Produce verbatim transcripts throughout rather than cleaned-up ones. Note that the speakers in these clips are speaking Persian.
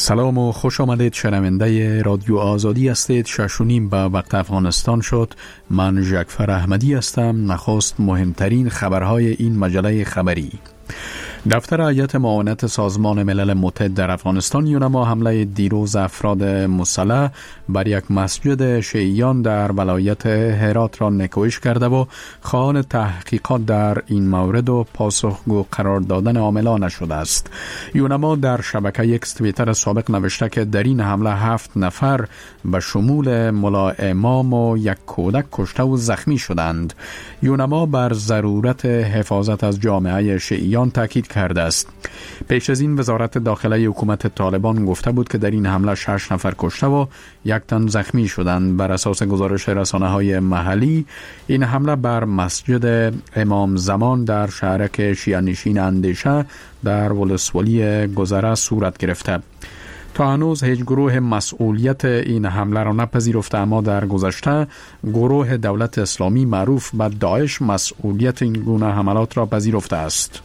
سلام و خوش آمدید. شنونده رادیو آزادی هستید. شش و نیم به وقت افغانستان شد. من جعفر احمدی هستم. نخست مهمترین خبرهای این مجله خبری. دفتر هیئت معاونت سازمان ملل متحد در افغانستان یونما حمله دیروز افراد مسلح بر یک مسجد شیعیان در ولایت هرات را نکوهش کرده و خواهان تحقیقات در این مورد و پاسخگو قرار دادن عاملان نشده است. یونما در شبکه ایکس توییتر سابق نوشته که در این حمله هفت نفر به شمول ملا امام و یک کودک کشته و زخمی شدند. یونما بر ضرورت حفاظت از جامعه شیعیان تاکید کرده است. پیش از این وزارت داخله حکومت طالبان گفته بود که در این حمله شش نفر کشته و یک تن زخمی شدند. بر اساس گزارش رسانه‌های محلی این حمله بر مسجد امام زمان در شهرک شیعه نشین اندیشه در ولسوالی گذره صورت گرفته. تا هنوز هیچ گروه مسئولیت این حمله را نپذیرفته، اما در گذشته گروه دولت اسلامی معروف به داعش مسئولیت این گونه حملات را پذیرفته است.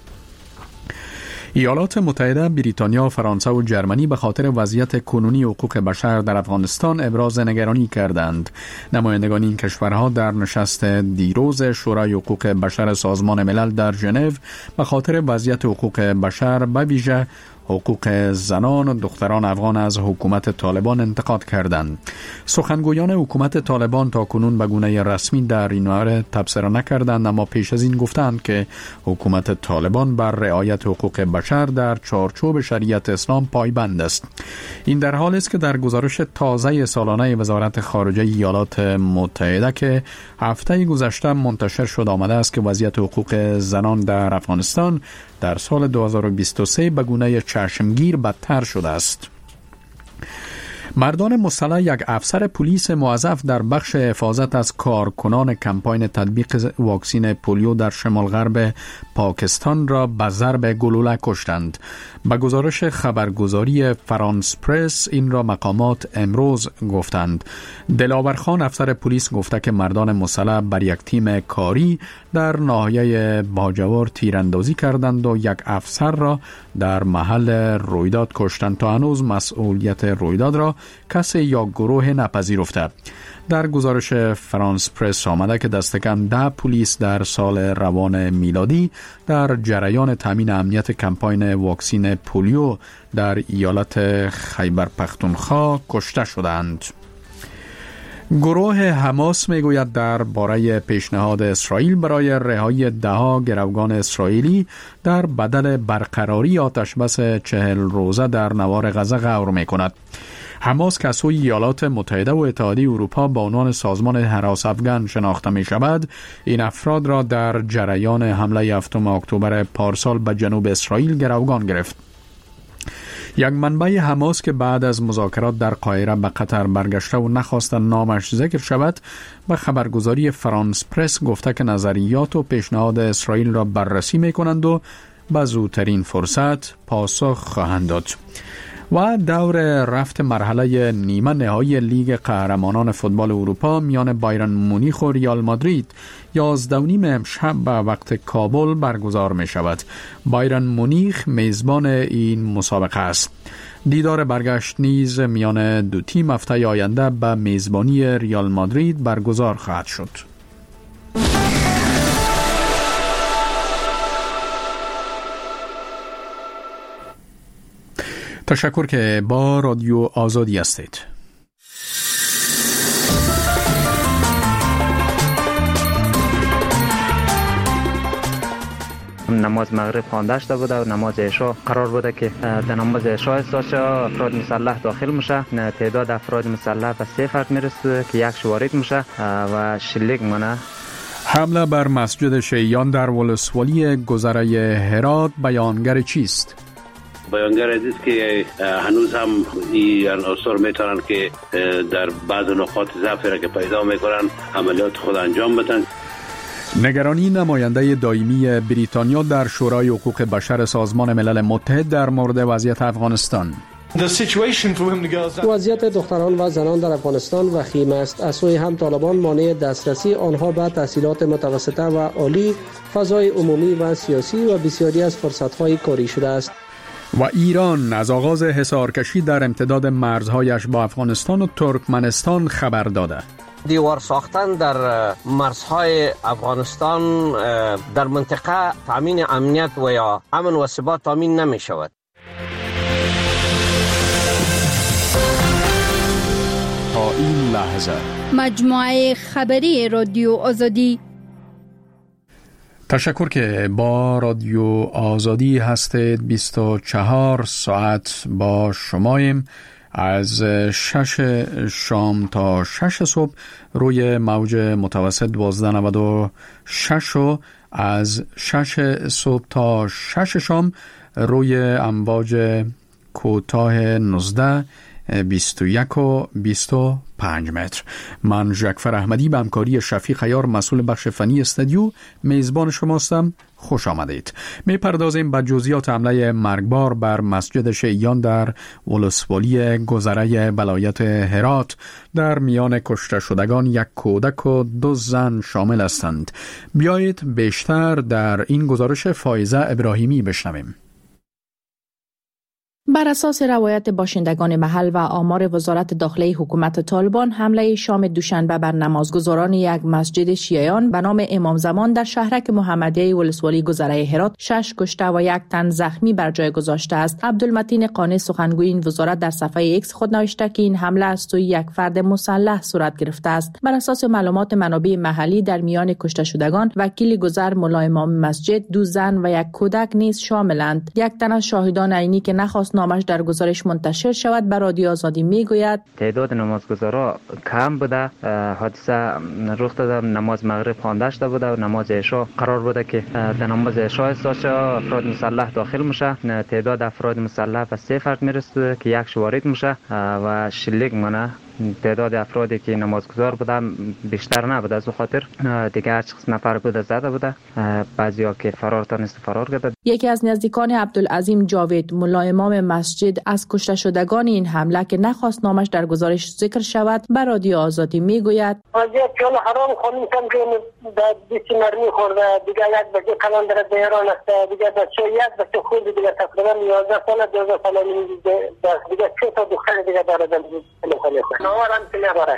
ایالات متحده، بریتانیا، فرانسه و جرمنی به خاطر وضعیت کنونی حقوق بشر در افغانستان ابراز نگرانی کردند. نمایندگان این کشورها در نشست دیروز شورای حقوق بشر سازمان ملل در ژنو به خاطر وضعیت حقوق بشر به ویژه حقوق زنان و دختران افغان از حکومت طالبان انتقاد کردند. سخنگویان حکومت طالبان تا کنون به گونه رسمی در این مورد تبصره نکردند، اما پیش از این گفتند که حکومت طالبان بر رعایت حقوق بشر در چارچوب شریعت اسلام پایبند است. این در حالی است که در گزارش تازه سالانه وزارت خارجه ایالات متحده که هفته گذشته منتشر شد آمده است که وضعیت حقوق زنان در افغانستان در سال دو هزار و بیست و سه به گونه چشمگیر بدتر شده است. مردان مسلح یک افسر پلیس موظف در بخش حفاظت از کارکنان کمپاین تطبیق واکسین پولیو در شمال غرب پاکستان را به ضرب گلوله کشتند. به گزارش خبرگزاری فرانس پرس این را مقامات امروز گفتند. دلاور خان افسر پلیس گفته که مردان مسلح بر یک تیم کاری در ناحیه باجوار تیراندازی کردند و یک افسر را در محل رویداد کشتند. تا هنوز مسئولیت رویداد را کسی یا گروه نپذیرفته. در گزارش فرانس پرس آمده که دست کم ده پلیس در سال روان میلادی در جریان تامین امنیت کمپاین واکسین پولیو در ایالت خیبر پختونخوا کشته شدند. گروه حماس میگوید درباره پیشنهاد اسرائیل برای رهایی دهها گروگان اسرائیلی در بدل برقراری آتشبس چهل روزه در نوار غزه غور میکند. حماس که از سوی ایالات متحده و اتحادیه اروپا با عنوان سازمان حراس افغان شناخته می شود، این افراد را در جریان حمله هفتم اکتبر پارسال به جنوب اسرائیل گروگان گرفت. یک منبع حماس که بعد از مذاکرات در قاهره به قطر برگشته و نخواست نامش ذکر شود به خبرگزاری فرانس پرس گفته که نظریات و پیشنهاد اسرائیل را بررسی می کنند و به زودترین فرصت پاسخ خواهند داد. و دور رفت مرحله نیمه نهایی لیگ قهرمانان فوتبال اروپا میان بایرن مونیخ و ریال مادرید یازده و نیم امشب به وقت کابل برگزار می شود. بایرن مونیخ میزبان این مسابقه است. دیدار برگشت نیز میان دو تیم هفته آینده به میزبانی ریال مادرید برگزار خواهد شد. تشکر که با رادیو آزادی هستید. نماز مغرب خوانده شده بوده و نماز عشا قرار بوده که در نماز عشا استاشه افراد مسلح داخل میشه. تعداد افراد مسلح به سه فرد میرسه که یک وارد میشه و شلیک منه. حمله بر مسجد شیعیان در ولسوالی گذره هرات بیانگر چیست؟ بیانگر است که هنوز هم این عناصر میتونن که در بعض نقاط ضعف را که پیدا میکنن عملیات خود انجام بدن. نگرانی نماینده دائمی بریتانیا در شورای حقوق بشر سازمان ملل متحد در مورد وضعیت افغانستان. وضعیت دختران و زنان در افغانستان وخیم است. از سوی هم طالبان مانع دسترسی آنها به تحصیلات متوسطه و عالی، فضای عمومی و سیاسی و بسیاری از فرصت‌های کاری شده است. و ایران از آغاز حصارکشی در امتداد مرزهایش با افغانستان و ترکمنستان خبر داده. دیوار ساختن در مرزهای افغانستان در منطقه تامین امنیت و یا امن و ثبات تامین نمی شود. تا این لحظه مجموعه خبری رادیو آزادی. تشکر که با رادیو آزادی هستید. بیست و چهار ساعت با شماییم از شش شام تا شش صبح روی موج متوسط دوازده نود و شش و از شش صبح تا شش شام روی امواج کوتاه نوزده، بیست و یک و بیست و پنج متر. من ژکفر احمدی به همکاری شفیق عیار مسئول بخش فنی استودیو میزبان شماستم. خوش آمدید. می پردازیم به جزئیات حمله مرگبار بر مسجد شیعیان در ولسوالی گذره ولایت هرات. در میان کشته شدگان یک کودک و دو زن شامل هستند. بیایید بیشتر در این گزارش فایزه ابراهیمی بشنویم. بر اساس روایت باشندگان محل و آمار وزارت داخلی حکومت طالبان، حمله شام دوشنبه بر نمازگزاران یک مسجد شیعیان به نام امام زمان در شهرک محمدیه ولسوالی گذره هرات شش کشته و یک تن زخمی بر جای گذاشته است. عبدالمتین قانی سخنگوی این وزارت در صفحه ایکس خود نوشته که این حمله از سوی یک فرد مسلح صورت گرفته است. بر اساس معلومات منابع محلی، در میان کشته شدگان وکیل گذر، مولا امام مسجد، دو زن و یک کودک نیز شاملند. یک تن از شاهدان عینی که نخواست نامش در گزارش منتشر شود به رادیو آزادی میگوید تعداد نمازگزارا کم بوده. حادثه رخ داده، نماز مغرب خوانده شده بوده و نماز عشا قرار بوده که در نماز عشا استاشه افراد مسلح داخل میشه. تعداد افراد مسلح به سه فرد میرسه که یک وارد میشه و شلیک منه. تعداد افرادی که نمازگزار بودن بیشتر نبوده، از خاطر دیگه هر چه نفر بوده زده بوده، بعضیا که فرار تونست فرار کرده. یکی از نزدیکان عبدالعظیم جاوید، مولا امام مسجد، از کشته شدگان این حمله که نخواست نامش در گزارش ذکر شود به رادیو آزادی میگوید: وضعیت چون حرام خونیدم که در بیست مرمی خورده، دیگه یک بچه کلان در دیران است، دیگه بچه یک بچه خود دیگه تقریبا یازده ساله دوازده ساله دیگه چه تا دختر دیگه داره در نوارم که نباره.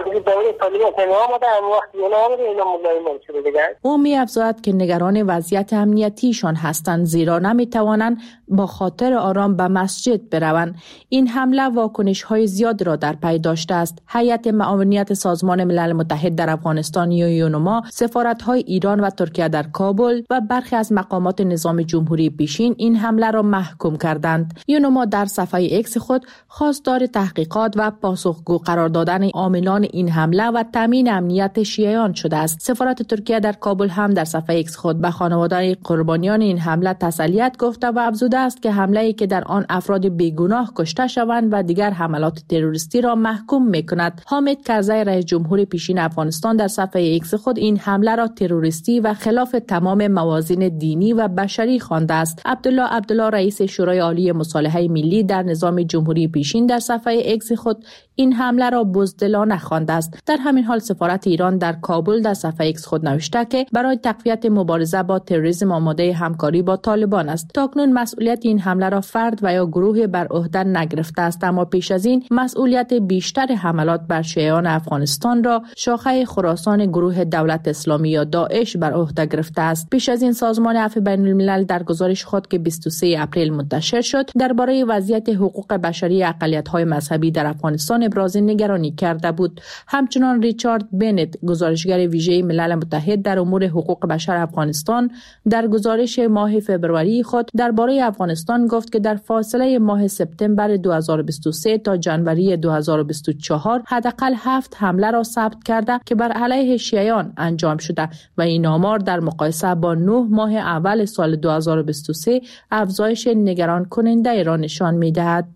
او می افزاید که نگران وضعیت امنیتیشان هستند، زیرا نمی توانند با خاطر آرام به مسجد بروند. این حمله واکنش های زیاد را در پی داشته است. هیئت معاونیت سازمان ملل متحد در افغانستان یا یونما، سفارت های ایران و ترکیه در کابل و برخی از مقامات نظام جمهوری پیشین این حمله را محکوم کردند. یونما در صفحه ایکس خود خواستار تحقیقات و پاسخگو قرار دادن عاملان این حمله و تامین امنیت شیعیان شده است. سفارت ترکیه در کابل هم در صفحه ایکس خود به خانواده‌های قربانیان این حمله تسلیت گفته و افزوده است که حمله‌ای که در آن افراد بیگناه کشته شوند و دیگر حملات تروریستی را محکوم می‌کند. حامد کرزی رئیس جمهور پیشین افغانستان در صفحه ایکس خود این حمله را تروریستی و خلاف تمام موازین دینی و بشری خوانده است. عبدالله عبدالله رئیس شورای عالی مصالحه ملی در نظام جمهوری پیشین در صفحه ایکس خود این حمله را بزدلانه خوانده است. در همین حال سفارت ایران در کابل در صفحه ایکس خود نوشته که برای تقویت مبارزه با تروریسم آماده همکاری با طالبان است. تاکنون مسئولیت این حمله را فرد و یا گروه بر عهده نگرفته است، اما پیش از این مسئولیت بیشتر حملات بر شیعیان افغانستان را شاخه خراسان گروه دولت اسلامی یا داعش بر عهده گرفته است. پیش از این سازمان عفو بین الملل در گزارش خود که بیست و سه اپریل منتشر شد درباره وضعیت حقوق بشری اقلیت‌های مذهبی در افغانستان ابراز نگرانی کرده بود. همچنان ریچارد بنت، گزارشگر ویژه ملل متحد در امور حقوق بشر افغانستان، در گزارش ماه فوریه خود درباره افغانستان گفت که در فاصله ماه سپتامبر دو هزار و بیست و سه تا ژانویه دو هزار و بیست و چهار حداقل هفت حمله را ثبت کرده که بر علیه شیعیان انجام شده و این آمار در مقایسه با نه ماه اول سال دو هزار و بیست و سه افزایش نگران کننده را نشان می‌دهد.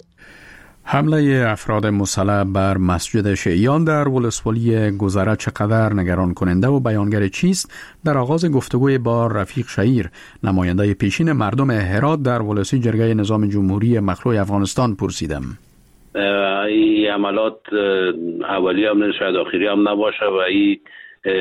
حمله افراد مسلح بر مسجد شیعیان در ولسوالی گذره چقدر نگران کننده و بیانگر چیست؟ در آغاز گفتگوی با رفیق شهیر، نماینده پیشین مردم هرات در ولسی جرگه نظام جمهوری مخلوع افغانستان پرسیدم. این عملات اولی هم نه، شاید آخری هم نباشه و این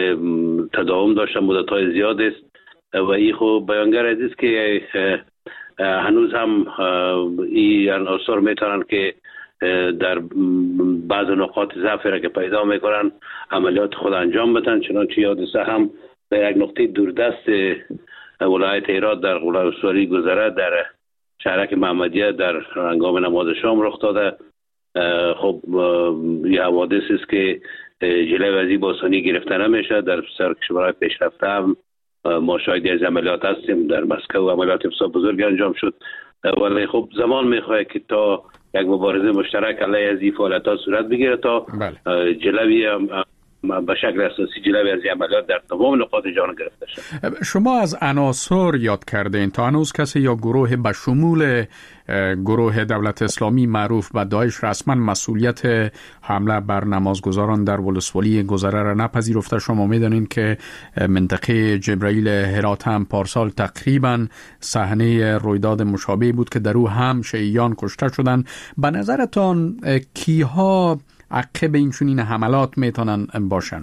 تداوم داشته مدت‌های زیاد است و این خب بیانگر است که هنوز هم این آثار میتونن که در بعض نقاط ضعف را که پیدا میکنن عملیات خود انجام بدن. چنانچه حادثه هم در یک نقطه دوردست ولایت هرات در ولسوالی گذره در شهرک محمدیه در هنگام نماز شام رخ داده. خب یه حوادث است که جلوی از این باسانی گرفته نمیشه. در سرکشورهای پیشرفته هم ما شاهدی از عملیات هستیم. در مسکو عملیات بسیار بزرگ انجام شد، ولی خب زمان میخواد که تا یک مبارزه مشترک علیه از این فعالیت‌ها صورت بگیره تا جلوی به شکل اساسی جلوی از عملیات در تمام نقاط جهان گرفته شد. شما از عناصر یاد کردین، تا هنوز کسی یا گروه به شمول گروه دولت اسلامی معروف به داعش رسما مسئولیت حمله بر نمازگزاران در ولسوالی گذره را نپذیرفته؟ شما میدونین که منطقه جبرائیل هرات هم پارسال تقریبا صحنه رویداد مشابه بود که در او هم شیعیان کشته شدن. به نظرتان کیها عقب این چنین حملات میتونن باشن؟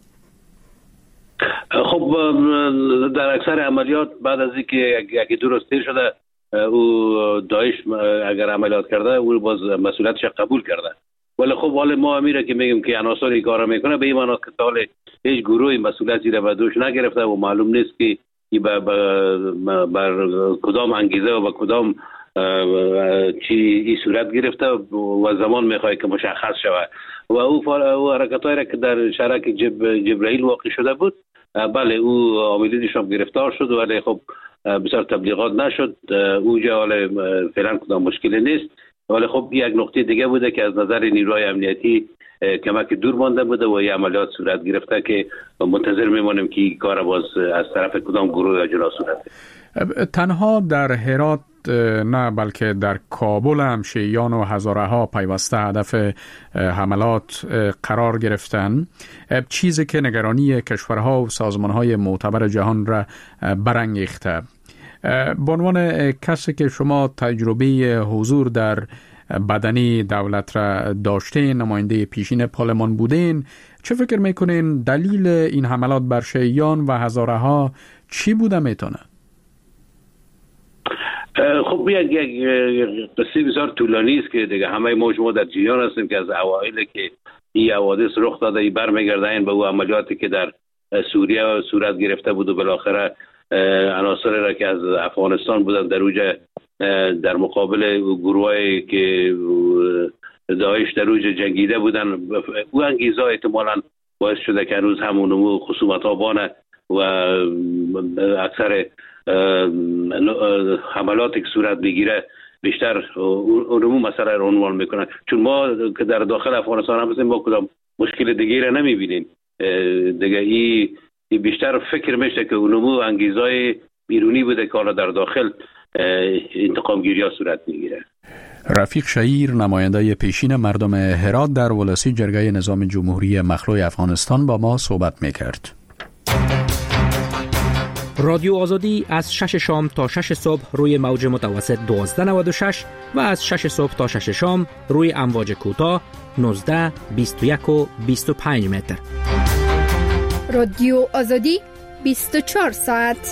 خب در اکثر عملیات بعد از اینکه یکی درست تیر شده او داعش اگر عملیات کرده او باز مسئولیتش قبول کرده، ولی خب حال ما امیره که میگیم که عناصری کارا میکنه به این معنی که تا هیچ گروهی مسئولیتی را به دوش نگرفته و معلوم نیست که بر, بر کدام انگیزه و به کدام چی این صورت گرفته و زمان میخواد که مشخص شود. و او او حرکتایی را که در شهرک جب جبرائیل واقع شده بود، بله او عاملینش هم گرفتار شد، ولی خب بسیار تبلیغات نشد. اوجا حالا فعلا کدام مشکلی نیست، ولی خب یک نقطه دیگه بوده که از نظر نیروهای امنیتی کمک دور مانده بوده و این عملیات صورت گرفته که منتظر میمانیم که این کار باز از طرف کدام گروه یا جنا صورت. تنها در هرات نه بلکه در کابل هم شیعیان و هزاره ها پیوسته هدف حملات قرار گرفتن، چیزی که نگرانی کشورها و سازمانهای معتبر جهان را برانگیخته. به عنوان کسی که شما تجربه حضور در بدنی دولت را داشته، نماینده پیشین پارلمان بودین، چه فکر میکنین دلیل این حملات بر شیعیان و هزاره ها چی بوده میتونه؟ خب یک یک قصه بسیار طولانی است که دیگه همه ما شما در جریان هستیم که از اوایل که این حوادث رخ داده ای برمیگردن به او عملیاتی که در سوریه صورت گرفته بود و بالاخره عناصر را که از افغانستان بودن در اوج در مقابل گروهایی که داعش در اوج جنگیده بودن، او انگیزه احتمالاً باعث شده که هنوز همون خصومت ها بانه و اکثر حملات که صورت بگیره بیشتر اونمو مسئله رو عنوان میکنن. چون ما که در داخل افغانستان هم هستیم ما کدام مشکل دیگه را نمیبینیم دیگه. ای بیشتر فکر میشه که اونمو انگیزای بیرونی بوده که حالا در داخل انتقام گیری ها صورت میگیره. رفیق شهیر، نماینده پیشین مردم هرات در ولسی جرگه نظام جمهوری مخلوع افغانستان با ما صحبت میکرد. رادیو آزادی از شش شام تا شش صبح روی موج متوسط دوازده نود و شش و از شش صبح تا شش شام روی امواج کوتاه نوزده، بیست و یک و بیست و پنج متر. رادیو آزادی بیست و چهار ساعت.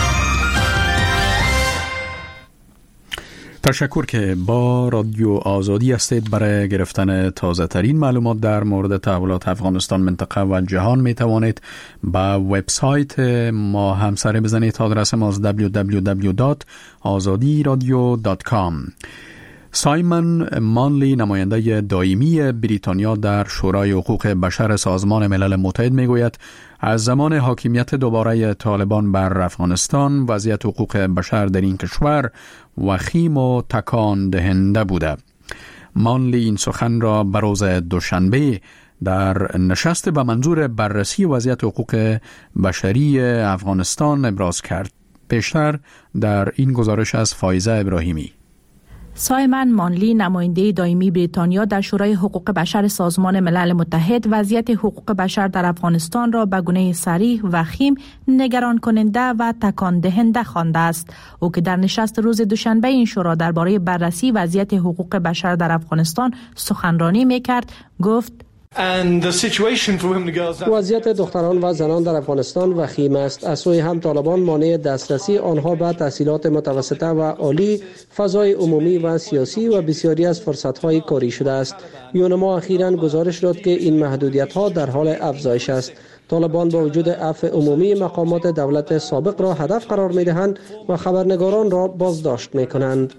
تشکر که با رادیو آزادی هستید. برای گرفتن تازه ترین معلومات در مورد تحولات افغانستان، منطقه و جهان می توانید با وبسایت ما همسری بزنید. آدرس ما دبلیو دبلیو دبلیو دات آزادی رادیو دات کام. سایمون مانلی، نماینده دائمی بریتانیا در شورای حقوق بشر سازمان ملل متحد میگوید از زمان حاکمیت دوباره طالبان بر افغانستان وضعیت حقوق بشر در این کشور وخیم و تکان دهنده بوده. مانلی این سخن را به روز دوشنبه در نشست به منظور بررسی وضعیت حقوق بشری افغانستان ابراز کرد. پیشتر در این گزارش از فایزه ابراهیمی. سایمون مانلی، نماینده دائمی بریتانیا در شورای حقوق بشر سازمان ملل متحد، وضعیت حقوق بشر در افغانستان را به گونه صریح، وخیم، نگران کننده و تکان دهنده خوانده است. او که در نشست روز دوشنبه این شورا درباره بررسی وضعیت حقوق بشر در افغانستان سخنرانی می‌کرد، گفت: وضعیت دختران و زنان در افغانستان وخیم است. از سوی هم طالبان مانع دسترسی آنها به تحصیلات متوسطه و عالی، فضای عمومی و سیاسی و بسیاری از فرصت‌های کاری شده است. یونما اخیراً گزارش داد که این محدودیت‌ها در حال افزایش است. طالبان با وجود عفو عمومی مقامات دولت سابق را هدف قرار می‌دهند و خبرنگاران را بازداشت می‌کنند.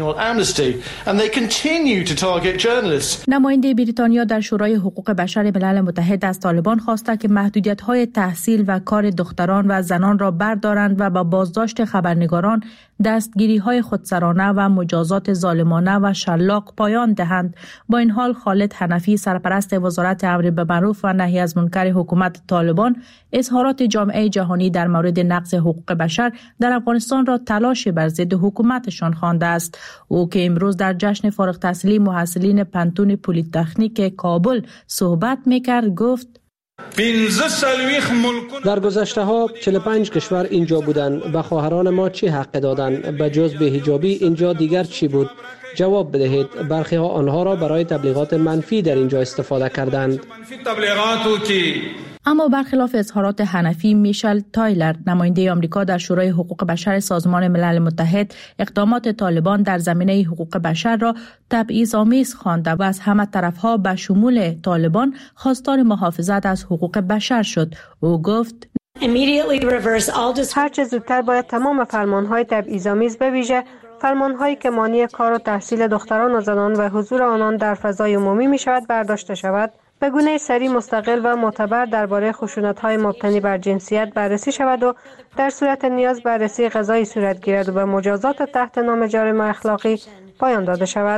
نماینده بریتانیا در شورای حقوق بشر ملل متحد از طالبان خواسته که محدودیت‌های تحصیل و کار دختران و زنان را بردارند و با بازداشت خبرنگاران، دستگیری‌های خودسرانه و مجازات ظالمانه و شلاق پایان دهند. با این حال خالد حنفی، سرپرست وزارت امر بالمعروف و نهی از منکر حکومت طالبان، اظهارات جامعه جهانی در مورد نقض حقوق بشر در افغانستان را تلاش بر ضد حکومتشان خوانده است. او که امروز در جشن فارغ التحصیلی محصلین پنتون پلی‌تکنیک کابل صحبت می‌کرد گفت: در گذشته ها چهل و پنج کشور اینجا بودند. به خواهران ما چی حق دادند؟ به جز بی‌حجابی اینجا دیگر چی بود؟ جواب بدهید. برخی ها آنها را برای تبلیغات منفی در اینجا استفاده کردند. اما برخلاف اظهارات حنفی، میشل تایلر، نماینده آمریکا در شورای حقوق بشر سازمان ملل متحد، اقدامات طالبان در زمینه حقوق بشر را تبعیض‌آمیز خوانده و از همه طرفها به شمول طالبان خواستار محافظت از حقوق بشر شد. او گفت: هر چه زودتر باید تمام فرمان‌های تبعیض‌آمیز، به ویژه فرمان‌هایی که مانع کار و تحصیل دختران و زنان و حضور آنان در فضای عمومی می‌شود برداشته شود. به گونه سریع، مستقل و معتبر درباره خشونت‌های مبتنی بر جنسیت بررسی شود و در صورت نیاز بررسی قضایی صورت گیرد و به مجازات تحت نام جرم اخلاقی پایان داده شود.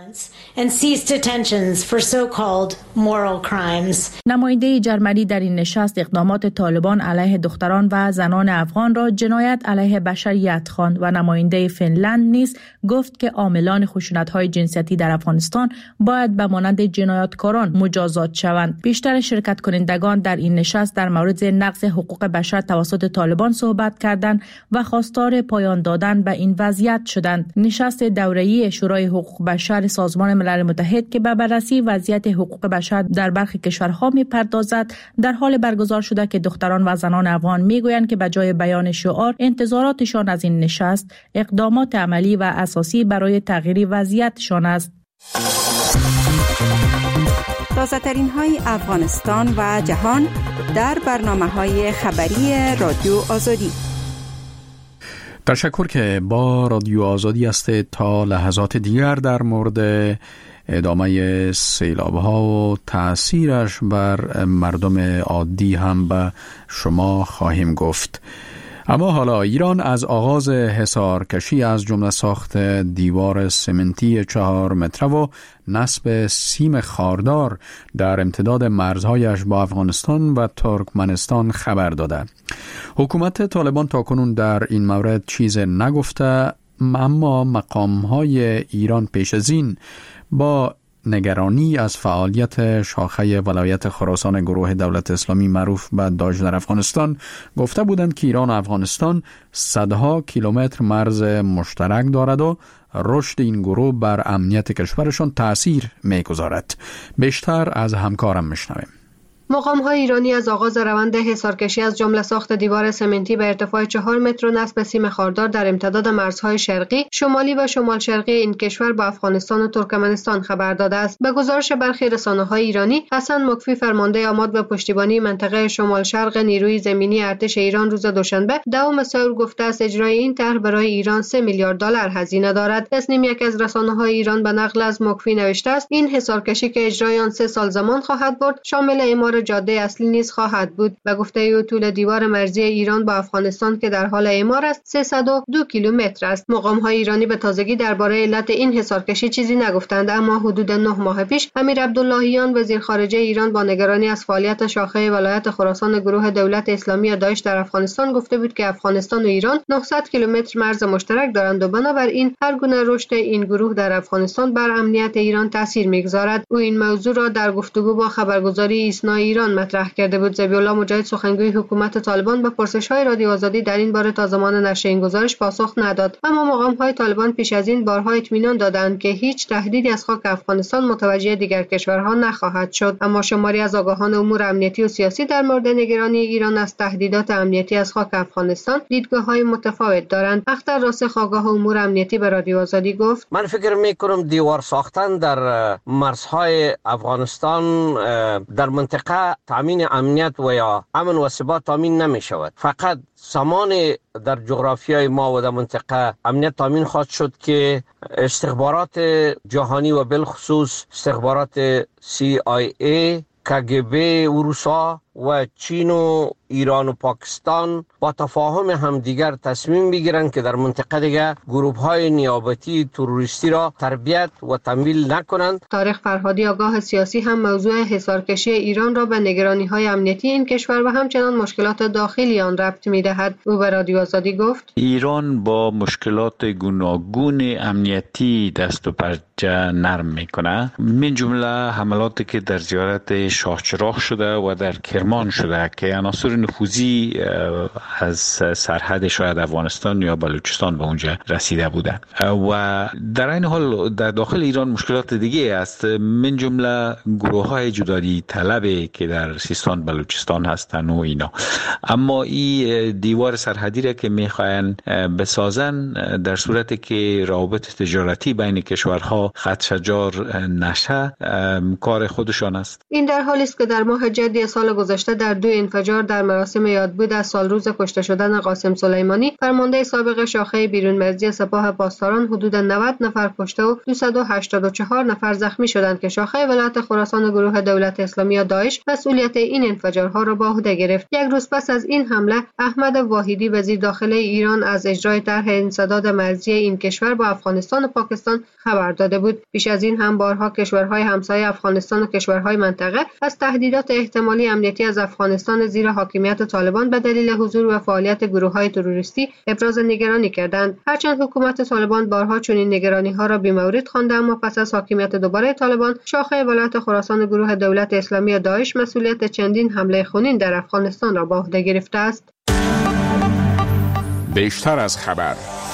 نماینده جرمنی در این نشست اقدامات طالبان علیه دختران و زنان افغان را جنایت علیه بشریت خواند و نماینده فنلند نیز گفت که عاملان خشونت‌های جنسیتی در افغانستان باید به مانند جنایتکاران مجازات شوند. بیشتر شرکت کنندگان در این نشست در مورد نقض حقوق بشر توسط طالبان صحبت کردند و خواستار پایان دادن به این وضعیت شدند. نشست دوره‌ای شورای حقوق بشر سازمان ملل متحد که به بررسی وضعیت حقوق بشر در برخی کشورها می‌پردازد، در حال برگزار شده که دختران و زنان افغان می‌گویند که به جای بیان شعار، انتظاراتشان از این نشست اقدامات عملی و اساسی برای تغییر وضعیتشان است. تازه‌ترین های افغانستان و جهان در برنامه‌های خبری رادیو آزادی. تشکر که با رادیو آزادی هستید. تا لحظات دیگر در مورد ادامه سیلاب ها و تأثیرش بر مردم عادی هم به شما خواهیم گفت. اما حالا ایران از آغاز حصارکشی از جمله ساخت دیوار سمنتی چهار متره و نصب سیم خاردار در امتداد مرزهایش با افغانستان و ترکمنستان خبر داده. حکومت طالبان تاکنون در این مورد چیز نگفته، اما مقام‌های ایران پیش از این با نگرانی از فعالیت شاخه ولایت خراسان گروه دولت اسلامی معروف به داعش در افغانستان گفته بودند که ایران و افغانستان صدها کیلومتر مرز مشترک دارد و رشد این گروه بر امنیت کشورشان تأثیر می‌گذارد. بیشتر از همکارم میشنویم. مقام‌های ایرانی از آغاز روند حصارکشی از جمله ساخت دیوار سمنتی به ارتفاع چهار متر و نصب سیم خاردار در امتداد مرزهای شرقی، شمالی و شمال شرقی این کشور با افغانستان و ترکمنستان خبر داده است. به گزارش برخی رسانه‌های ایرانی، حسن مکفی، فرمانده آماد و پشتیبانی منطقه شمال شرق نیروی زمینی ارتش ایران، روز دوشنبه دوم سال گفته است اجرای این طرح برای ایران سه میلیارد دلار هزینه دارد. تصنیم یک از رسانه‌های ایران به نقل از مکفی نوشته است این حصارکشی که اجرای آن سه سال زمان خواهد برد، شامل اعمار جاده اصلی نیز خواهد بود. و گفته او طول دیوار مرزی ایران با افغانستان که در حال اعمار است سیصد و دو کیلومتر است. مقام‌های ایرانی به تازگی درباره علت این حصارکشی چیزی نگفتند، اما حدود نه ماه پیش امیر عبداللهیان وزیر خارجه ایران با نگرانی از فعالیت شاخه ولایت خراسان گروه دولت اسلامی داعش در افغانستان گفته بود که افغانستان و ایران نهصد کیلومتر مرز مشترک دارند و بنابراین هر گونه رشد این گروه در افغانستان بر امنیت ایران تاثیر می‌گذارد. او این موضوع را در گفتگو با خبرگزاری ایسنا ایران مطرح کرده بود. ذبیح الله مجاهد سخنگوی حکومت طالبان به پرسش‌های رادیو آزادی در این باره تا زمان نشر این گزارش پاسخ نداد، اما مقام‌های طالبان پیش از این بارها اطمینان دادند که هیچ تهدیدی از خاک افغانستان متوجه دیگر کشورها نخواهد شد. اما شماری از آگاهان امور امنیتی و سیاسی در مورد نگرانی ایران از تهدیدات امنیتی از خاک افغانستان دیدگاه‌های متفاوت دارند. اختر راسخ آگاه امور امنیتی به رادیو آزادی گفت: من فکر می‌کنم دیوار ساختن در مرزهای افغانستان در منطقه تامین امنیت و یا امن و ثبات تامین نمی‌شود. فقط زمان در جغرافیای ما و در منطقه امنیت تامین خواهد شد که استخبارات جهانی و بالخصوص استخبارات سی آی ای، کاگبه اروسا و چین و ایران و پاکستان با تفاهم همدیگر تصمیم بگیرند که در منطقه دیگه گروه‌های نیابتی تروریستی را تربیت و تمویل نکنند. طارق فرهادی آگاه سیاسی هم موضوع حصارکشی ایران را به نگرانی‌های امنیتی این کشور و همچنان مشکلات داخلی آن ربط می‌دهد. او به رادیو آزادی گفت: ایران با مشکلات گوناگون امنیتی دست و پنجه نرم می‌کنه، من جمله حملاتی که در زیارت شاهچراغ شده و در کرمان شده که عناصر نفوذی از سرحد شاید افغانستان یا بلوچستان به اونجا رسیده بوده و در این حال در داخل ایران مشکلات دیگه است، من جمله گروه‌های جدایی طلبه که در سیستان بلوچستان هستن و اینا. اما این دیوار سرحدی را که میخواین بسازن در صورتی که روابط تجارتی بین کشورها خط شجار نشه کار خودشان است. این در حالی است که در ماه جدی سال گذشته در دو انفجار در مراسم یادبود از سالروز کشته شدن قاسم سلیمانی، فرمانده سابق شاخه بیرونمرزی سپاه پاسداران، حدود نود نفر کشته و دویست و هشتاد و چهار نفر زخمی شدند که شاخه ولایت خراسان گروه دولت اسلامی یا داعش مسئولیت این انفجارها را به عهده گرفت. یک روز پس از این حمله، احمد واحدی وزیر داخله ایران از اجرای طرح انسداد مرزی این کشور با افغانستان و پاکستان خبر داده بود. پیش از این هم بارها کشورهای همسایه افغانستان و کشورهای منطقه از تهدیدات احتمالی امنیتی از افغانستان زیر حاکمیت طالبان به دلیل حضور و فعالیت گروه‌های تروریستی ابراز نگرانی کردند. هرچند حکومت طالبان بارها چنین نگرانی‌ها را بی‌مورد خوانده، اما پس از حاکمیت دوباره طالبان، شاخه ولایت خراسان گروه دولت اسلامی داعش مسئولیت چندین حمله خونین در افغانستان را به عهده گرفته است. بیشتر از خبر.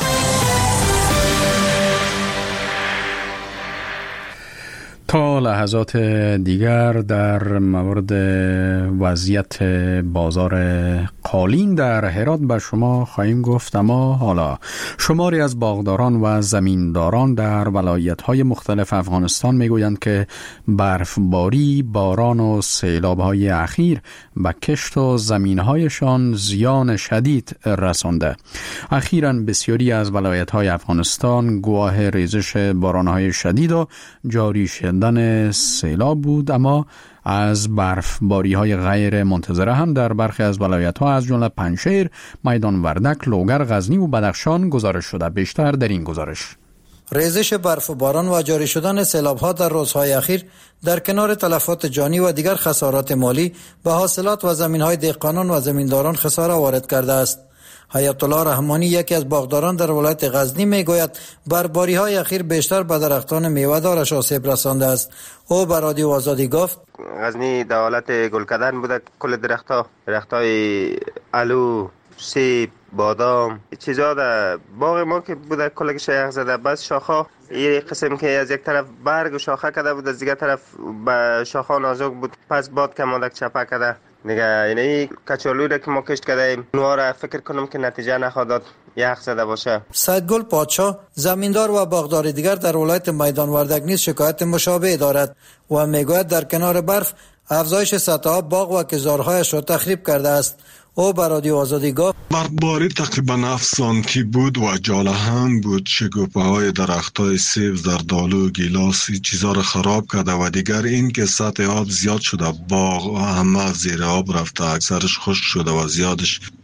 تا لحظات دیگر در مورد وضعیت بازار قالین در هرات به شما خواهیم گفت، اما حالا شماری از باغداران و زمینداران در ولایت‌های مختلف افغانستان میگویند که برفباری، باران و سیلاب‌های اخیر به کشت و زمین‌هایشان زیان شدید رسانده. اخیراً بسیاری از ولایت‌های افغانستان گواه ریزش باران‌های شدید و جاری شدن سیلاب بود، اما از برفباری‌های غیر منتظره هم در برخی از ولایت‌ها از جمله پنجشیر، میدان وردک، لوگر، غزنی و بدخشان گزارش شده. بیشتر در این گزارش. ریزش برف و باران و جاری شدن سیلاب‌ها در روزهای اخیر در کنار تلفات جانی و دیگر خسارات مالی به حاصلات و زمین‌های دهقانان و زمینداران خساره وارد کرده است. حیات الله رحمانی یکی از باغداران در ولایت غزنی میگوید برفباری‌های اخیر بیشتر به درختان میوه‌دارش آسیب رسانده است. او به رادیو آزادی گفت: غزنی در حالت گل کردن بوده، کل درخت‌ها، درخت‌های الو، سیب، بادام، چیزا در باغ ما که بوده کلش شیخ زده، بس شاخه یه قسم که از یک طرف برگ و شاخه کرده بود، از دیگر طرف به شاخه نازک بود، پس باد که مادک چپه کرده دیگه. یعنی کچالویی را که ما کشت کردیم نوها را فکر کنم که نتیجه نخواهد داد، یخ زده باشه. سیدگل پادشاه زمیندار و باغدار دیگر در ولایت میدان وردک نیز شکایت مشابه دارد و میگوید در کنار برف افزایش سطح آب باغ و کزارهایش را تخریب کرده است. او به رادیو آزادی گفت: برفباری تقریبا افسانکی بود و جاله هم بود. شکوفه های درخت های سیب، زردالو، گیلاس چیزا را خراب کرده و دیگر این که سطح آب زیاد شده، باغ همه زیر آب رفته، اکثرش خشک شده و زیادش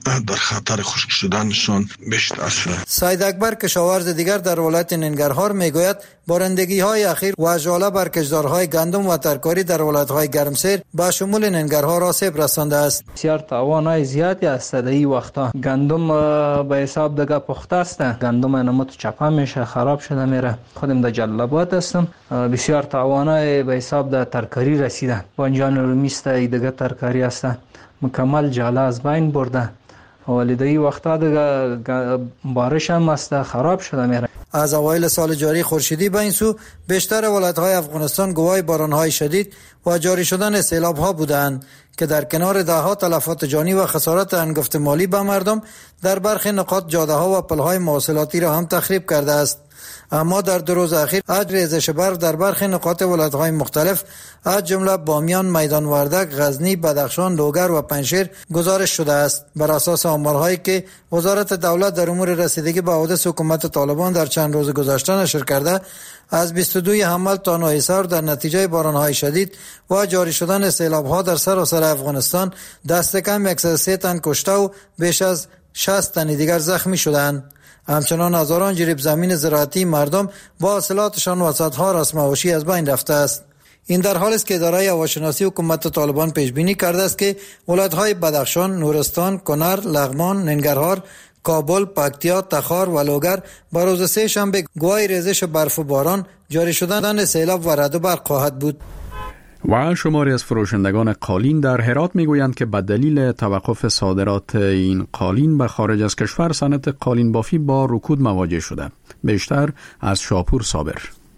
در خطر خشک شدنشان بیشتر شده. سید اکبر کشاورز دیگر در ولایت ننگرهار میگوید بارندگی های اخیر و ژاله بر کشدارهای گندم و ترکاری در ولایت های گرمسیر با شمول ننگرهار آسیب رسانده است. بسیار تاوانای زیادی است در این وقتا. گندم به حساب دیگه پخته است، گندم نموت چپه میشه، خراب شده میره. خودم در جلال‌آباد هستم، بسیار تاوانای به حساب در ترکاری رسیده. بانجان رومیست دیگه ترکاری است، مکمل جاله از بین برده. ولی در این وقتا دیگه بارش هم است، خراب شده میره. از اوایل سال جاری خورشیدی به این سو بیشتر ولایت‌های افغانستان گواه باران‌های شدید و جاری شدن سیلاب‌ها بودند که در کنار ده‌ها تلفات جانی و خسارات انگفت مالی به مردم در برخی نقاط جاده‌ها و پل‌های مواصلاتی را هم تخریب کرده است. اما در دو روز اخیر از ریزش برف در برخی نقاط ولایت‌های مختلف از جمله بامیان، میدان وردک، غزنی، بدخشان، لوگر و پنجشیر گزارش شده است. بر اساس آمارهایی که وزارت دولت در امور رسیدگی به حوادث حکومت طالبان در چند روز گذشته نشر کرده، از بیست و دو حمل تا نوحیصار در نتیجه باران‌های شدید و جاری شدن سیلاب‌ها در سراسر افغانستان دست کم صد و سه تن کشته و بیش از شصت تن دیگر زخمی شدند. همچنان هزاران جریب زمین زراعتی مردم با حاصلاتشان و صدها رسم‌آواشی از بین رفته است. این در حالی است که اداره هواشناسی حکومت طالبان پیش بینی کرده است که ولایت‌های بدخشان، نورستان، کنر، لغمان، ننگرهار، کابل، پکتیا، تخار و لوگر به روز سه شنبه گواه ریزش برف و باران، جاری شدن سیلاب و رعد و برق خواهد بود. و شماری از فروشندگان قالین در هرات میگویند که به دلیل توقف صادرات این قالین به خارج از کشور صنعت قالین بافی با رکود مواجه شده. بیشتر از شاپور صابر.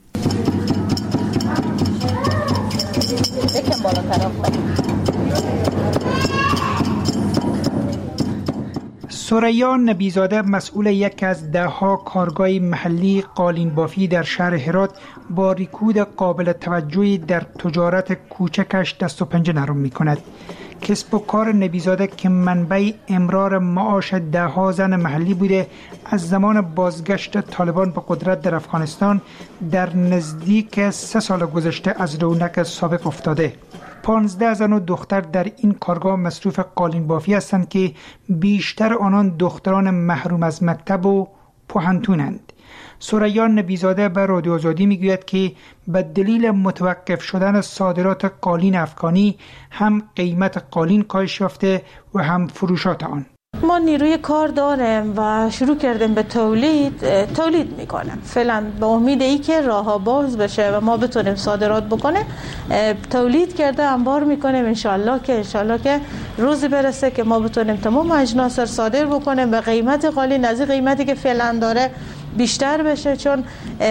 ثریا نبیزاده مسئول یک از ده ها کارگاه محلی قالین بافی در شهر هرات با رکود قابل توجهی در تجارت کوچکش دست و پنجه نرم می کند. کسب و کار نبیزاده که منبع امرار معاش ده ها زن محلی بوده، از زمان بازگشت طالبان به قدرت در افغانستان در نزدیک سه سال گذشته از رونق سابق افتاده. پانزده زن و دختر در این کارگاه مصروف قالین بافی هستند که بیشتر آنان دختران محروم از مکتب و پوهنتونند. ثریا نبیزاده به رادیو آزادی میگوید که به دلیل متوقف شدن صادرات قالین افغانی هم قیمت قالین کاهش یافته و هم فروشات آن. ما نیروی کار داریم و شروع کردیم به تولید تولید میکنیم. فعلا به امید ای که راه‌ها باز بشه و ما بتونیم صادرات بکنیم، تولید کرده انبار میکنیم. انشالله که انشالله که روزی برسه که ما بتونیم تمام اجناس رو صادر بکنیم به قیمت قالین از قیمتی که فعلا داره بیشتر بشه، چون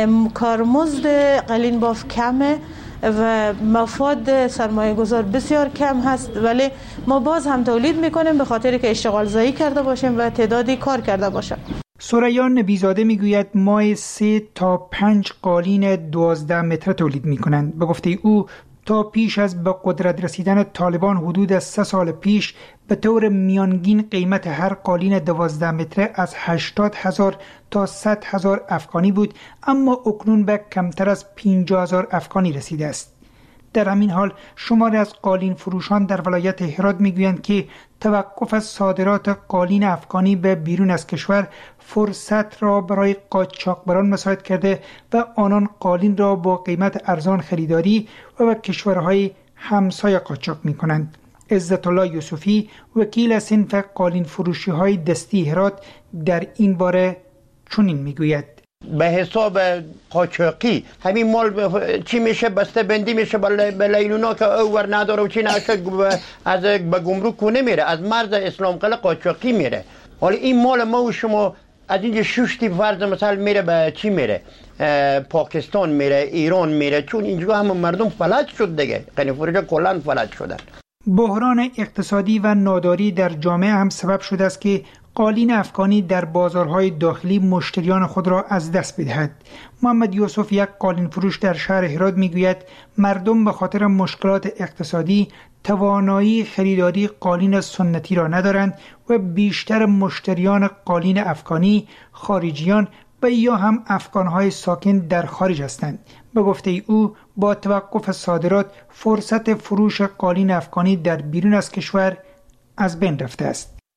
کارمزد قالین باف کمه و مفاد سرمایه گذار بسیار کم هست، ولی ما باز هم تولید میکنیم به خاطر که اشتغال زایی کرده باشیم و تعدادی کار کرده باشیم. ثریا نبیزاده میگوید ماه سه تا پنج قالین دوازده متر تولید میکنند. به گفته او تا پیش از به قدرت رسیدن طالبان حدود از سه سال پیش به طور میانگین قیمت هر قالین دوازده متره از هشتاد هزار تا صد هزار افغانی بود، اما اکنون به کمتر از پنجاه هزار افغانی رسیده است. در همین حال شماری از قالین فروشان در ولایت هرات میگویند که توقف صادرات قالین افغانی به بیرون از کشور فرصت را برای قاچاقبران مساعد کرده و آنان قالین را با قیمت ارزان خریداری و به کشورهای همسایه قاچاق میکنند. عزت الله یوسفی وکیل صنف قالین فروشی های دستی هرات در این باره چنین میگوید: به حساب قاچاقی همین مال چی میشه، بسته بندی میشه به لیلونا که اور نداره و چی نشه، از به گمرک کنه میره، از مرز اسلام قلعه قاچاقی میره. حالا این مال ما و شما از اینجا ششتی فرض مثلا میره به چی میره، پاکستان میره، ایران میره، چون اینجا هم مردم فلج شد دیگه، قالین فروشا کلا فلج شدن. بحران اقتصادی و ناداری در جامعه هم سبب شده است که قالین افغانی در بازارهای داخلی مشتریان خود را از دست بدهد. محمد یوسف، یک قالین فروش در شهر هرات، میگوید مردم به خاطر مشکلات اقتصادی توانایی خریداری قالین سنتی را ندارند و بیشتر مشتریان قالین افغانی خارجیان و یا هم افغانهای ساکن در خارج هستند. به گفته او با توقف صادرات فرصت فروش قالین افغانی در بیرون از کشور از بین رفته است.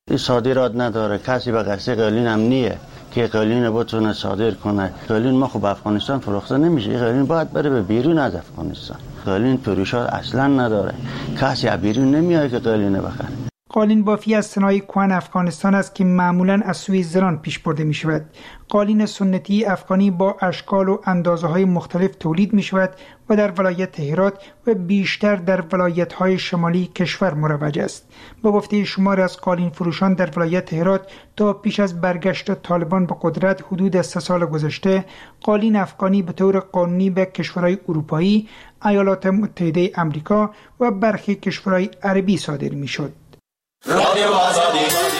این صادرات نداره، کسی به قصد قالین هم نیه که قالین بتونه صادر کنه. قالین ما خب افغانستان فروخته نمیشه، این قالین باید بره به بیرون از افغانستان. قالین فروشات اصلا نداره، کسی از بیرون نمیاد که قالین بخره. قالین بافی از صنایع کهن افغانستان است که معمولاً از سوی زنان پیش برده می شود. قالین سنتی افغانی با اشکال و اندازه های مختلف تولید می شود و در ولایت هرات و بیشتر در ولایت های شمالی کشور مروج است. با گفته شمار از قالین فروشان در ولایت هرات، تا پیش از برگشت طالبان به قدرت حدود سه سال گذشته، قالین افغانی به طور قانونی به کشورهای اروپایی، ایالات متحده آمریکا و برخی کشورهای عربی صادر می شد. رادیو آزادی